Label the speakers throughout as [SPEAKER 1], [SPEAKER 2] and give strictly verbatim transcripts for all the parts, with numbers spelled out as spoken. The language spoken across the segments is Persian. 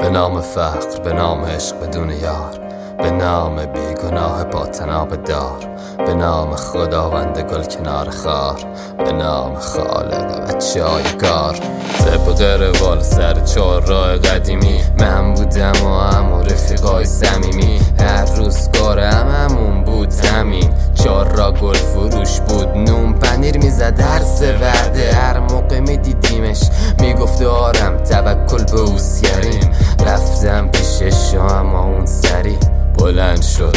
[SPEAKER 1] به نام فقر، به نام عشق بدون یار، به نام بیگناه با تناب دار، به نام خداوند گل کنار خار، به نام خالق بچه های کار. طبق روال سر چهار راه قدیمی من بودم و همو رفیقای صمیمی. هر روز کار هممون بود همین، چهار را گل فروش بود، نون پنیر میزد هر سه وعده. هر موقع میدیدیمش میگفت آرم توکل به اوسیاریم. رفتم پیشش اما اون سری بلند شد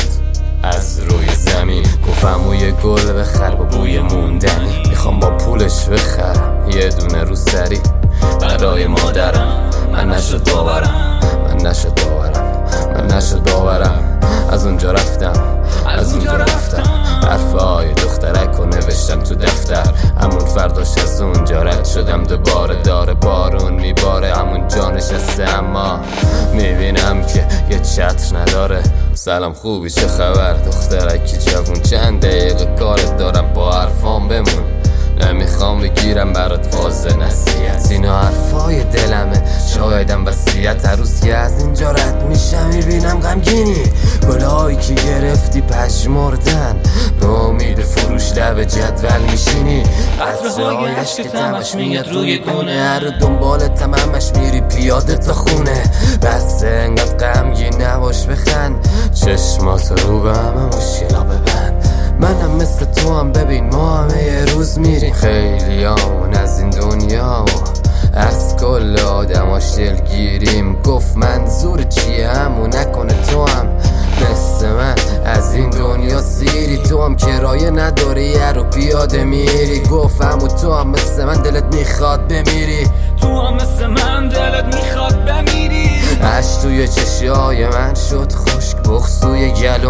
[SPEAKER 1] از روی زمین، گفتم او یه گل بخر با بوی موندنی. میخوام با پولش بخرم یه دونه رو سری برای مادرم. من نشد باورم، من نشد باورم، من نشد باورم. از اونجا رفتم، از اونجا رفتم. حرفای دخترک و نوشتم تو دفتر. همون فرداش از اونجا رد شدم دوباره. داره بارون میباره همون جا نشسته، اما میبینم که یه چتر نداره. سلام خوبی چه خبر دخترکی جوون، چند دقیقه کارت دارم با حرفام بمون. نمیخوام بگیرم برات واضح نصیحت، اینا حرفای دلمه شایدم وصیت. هر روز که از اینجا رد میشم میبینم غمگینی، گلهایی که گرفتی پژمردن، به امید فروش لب جدول میشینی. قطره‌های عشق تمش میاد روی گونه، هر دنبالتم همش میری پیاده تا خونه. بس انقدر غمگین نباش بخند، چشمات رو به همه مشکلا ببند. منم مثل تو هم ببین ما همه یه روز میریم. خیلی همون از این دنیا و از کل آدماش دلگیریم. گفت منظور چیه همون نکنه تو هم مثل من از این دنیا سیری. تو هم کرایه نداری یه رو پیاده میری. گفت همون تو هم مثل من دلت میخواد بمیری،
[SPEAKER 2] تو هم مثل من دلت میخواد بمیری.
[SPEAKER 1] عشق توی چشیای من شد خشک، بغض توی گلوم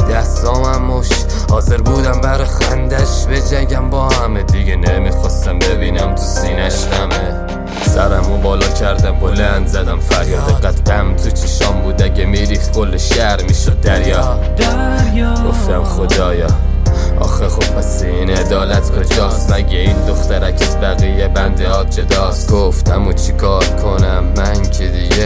[SPEAKER 1] دستامم مش. حاضر بودم برای خندش به جنگم با همه، دیگه نمیخواستم ببینم تو سینش غمه. سرمو بالا کردم بلند زدم فریاد، قدم تو چشام بود اگه میریخت کل شهر میشد دریا.
[SPEAKER 2] دریا
[SPEAKER 1] گفتم خدایا آخه خب پس این عدالت کجاست؟ مگه این دخترک از بقیه بنده ها جداست؟ گفتم و چی کار کنم من که دیگه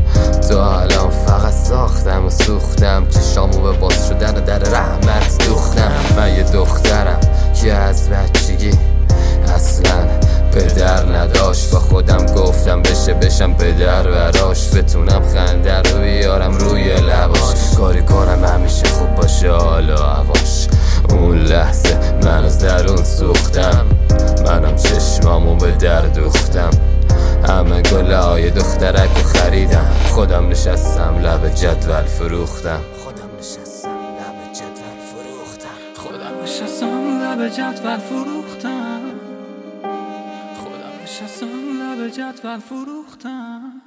[SPEAKER 1] تا الان فقط ساختم و سوختم. چشامو به باز شدن در رحمت دوختم. من یه دخترم که از بچگی اصلا پدر نداشت، با خودم گفتم بشه بشم پدر براش، بتونم خنده رو بیارم روی لباش، کاری کنم همیشه خوب باشه حال و هواش. اون لحظه من از درون سوختم، منم چشمامو به در دوختم. همه گلهای دخترک رو خریدم، خودم نشستم لب جدول فروختم.
[SPEAKER 2] خودم نشستم لب جدول فروختم. خودم نشستم لب جدول فروختم. خودم نشستم لب جدول فروختم.